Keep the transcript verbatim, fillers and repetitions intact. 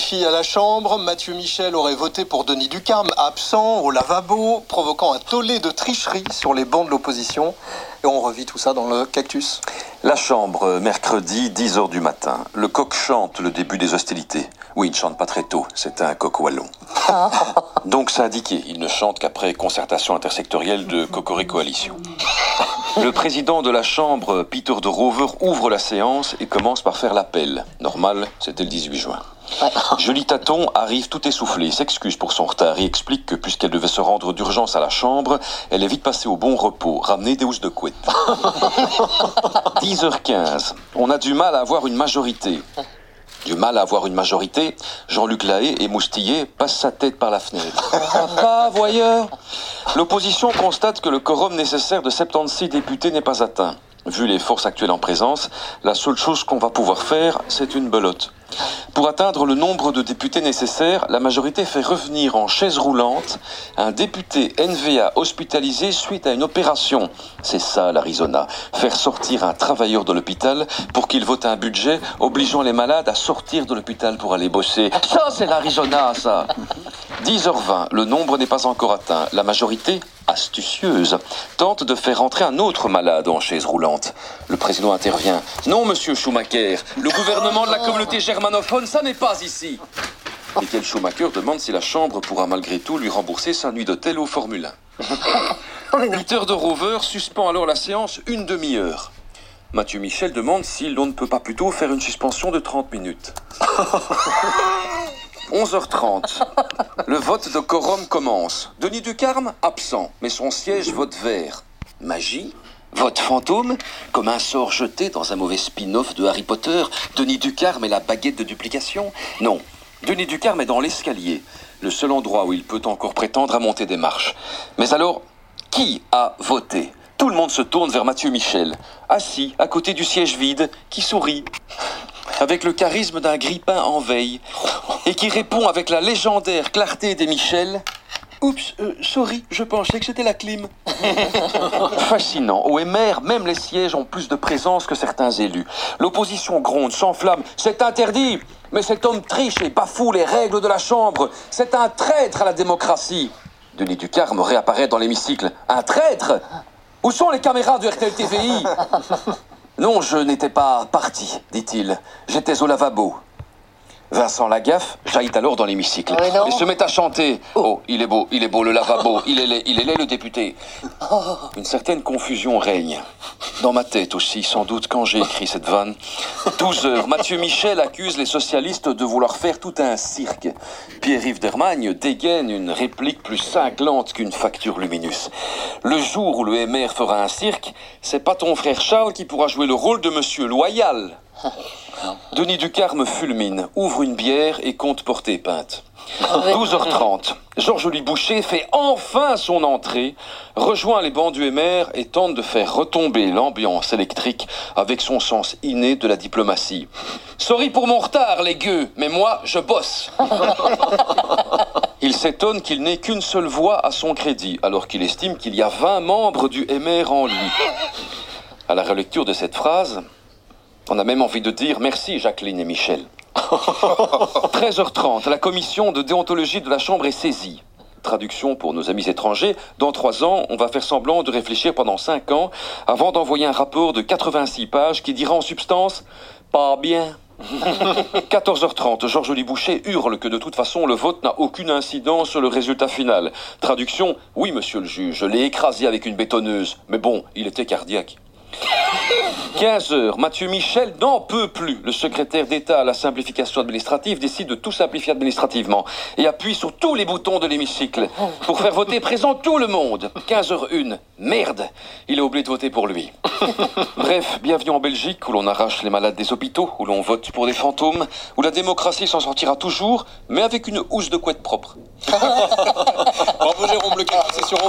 Wifi à la Chambre, Mathieu Michel aurait voté pour Denis Ducarme, absent, au lavabo, provoquant un tollé de tricherie sur les bancs de l'opposition. Et on revit tout ça dans le Cactus. La Chambre, mercredi, dix heures du matin. Le coq chante le début des hostilités. Oui, il ne chante pas très tôt, c'est un coq wallon. Donc c'est indiqué, il ne chante qu'après concertation intersectorielle de Cocori Coalition. Le président de la Chambre, Peter de Rover, ouvre la séance et commence par faire l'appel. Normal, c'était le dix-huit juin. Ouais. Julie Taton arrive tout essoufflée, s'excuse pour son retard et explique que puisqu'elle devait se rendre d'urgence à la Chambre, elle est vite passée au bon repos, ramener des housses de couette. dix heures quinze, on a du mal à avoir une majorité. Du mal à avoir une majorité, Jean-Luc Lahaye, émoustillé, passe sa tête par la fenêtre. Pas voyeur. L'opposition constate que le quorum nécessaire de soixante-seize députés n'est pas atteint. Vu les forces actuelles en présence, la seule chose qu'on va pouvoir faire, c'est une belote. Pour atteindre le nombre de députés nécessaires, la majorité fait revenir en chaise roulante un député N V A hospitalisé suite à une opération. C'est ça l'Arizona, faire sortir un travailleur de l'hôpital pour qu'il vote un budget obligeant les malades à sortir de l'hôpital pour aller bosser. Ça, c'est l'Arizona, ça. dix heures vingt, le nombre n'est pas encore atteint. La majorité, astucieuse, tente de faire entrer un autre malade en chaise roulante. Le président intervient. Non, monsieur Schumacher, le gouvernement de la communauté germanophone, ça n'est pas ici. Michael Schumacher demande si la Chambre pourra malgré tout lui rembourser sa nuit d'hôtel au Formule un. Peter de Rover suspend alors la séance une demi-heure. Mathieu Michel demande si l'on ne peut pas plutôt faire une suspension de trente minutes. onze heures trente, le vote de quorum commence. Denis Ducarme, absent, mais son siège vote vert. Magie? Vote fantôme? Comme un sort jeté dans un mauvais spin-off de Harry Potter, Denis Ducarme et la baguette de duplication? Non, Denis Ducarme est dans l'escalier, le seul endroit où il peut encore prétendre à monter des marches. Mais alors, qui a voté? Tout le monde se tourne vers Mathieu Michel, assis à côté du siège vide, qui sourit, avec le charisme d'un grippin en veille, et qui répond avec la légendaire clarté des Michel. Oups, euh, sorry, je pensais que c'était la clim. Fascinant. Au M R, même les sièges ont plus de présence que certains élus. L'opposition gronde, s'enflamme. C'est interdit. Mais cet homme triche et bafoue les règles de la Chambre. C'est un traître à la démocratie. Denis Ducarme réapparaît dans l'hémicycle. Un traître? Où sont les caméras du R T L T V I? Non, je n'étais pas parti, dit-il. J'étais au lavabo. Vincent Lagaffe jaillit alors dans l'hémicycle ah et se met à chanter. Oh, il est beau, il est beau le lavabo, il est laid, il est laid le député. Une certaine confusion règne. Dans ma tête aussi, sans doute, quand j'ai écrit cette vanne. douze heures, Mathieu Michel accuse les socialistes de vouloir faire tout un cirque. Pierre-Yves Dermagne dégaine une réplique plus cinglante qu'une facture Luminus. Le jour où le M R fera un cirque, c'est pas ton frère Charles qui pourra jouer le rôle de Monsieur Loyal. Denis Ducarme fulmine, ouvre une bière et compte porter peinte. douze heures trente, Georges-Louis Boucher fait enfin son entrée, rejoint les bancs du M R et tente de faire retomber l'ambiance électrique avec son sens inné de la diplomatie. Sorry pour mon retard, les gueux, mais moi, je bosse. Il s'étonne qu'il n'ait qu'une seule voix à son crédit, alors qu'il estime qu'il y a vingt membres du M R en lui. À la relecture de cette phrase, on a même envie de dire merci Jacqueline et Michel. treize heures trente, la commission de déontologie de la Chambre est saisie. Traduction pour nos amis étrangers, dans trois ans, on va faire semblant de réfléchir pendant cinq ans avant d'envoyer un rapport de quatre-vingt-six pages qui dira en substance « pas bien ». quatorze heures trente, Georges-Louis Boucher hurle que de toute façon le vote n'a aucune incidence sur le résultat final. Traduction, oui monsieur le juge, je l'ai écrasé avec une bétonneuse, mais bon, il était cardiaque. quinze heures, Mathieu Michel n'en peut plus. Le secrétaire d'État à la simplification administrative décide de tout simplifier administrativement et appuie sur tous les boutons de l'hémicycle pour faire voter présent tout le monde. quinze heures une, merde, il a oublié de voter pour lui. Bref, bienvenue en Belgique où l'on arrache les malades des hôpitaux, où l'on vote pour des fantômes, où la démocratie s'en sortira toujours, mais avec une housse de couette propre. Bravo Jérôme, le c'est sur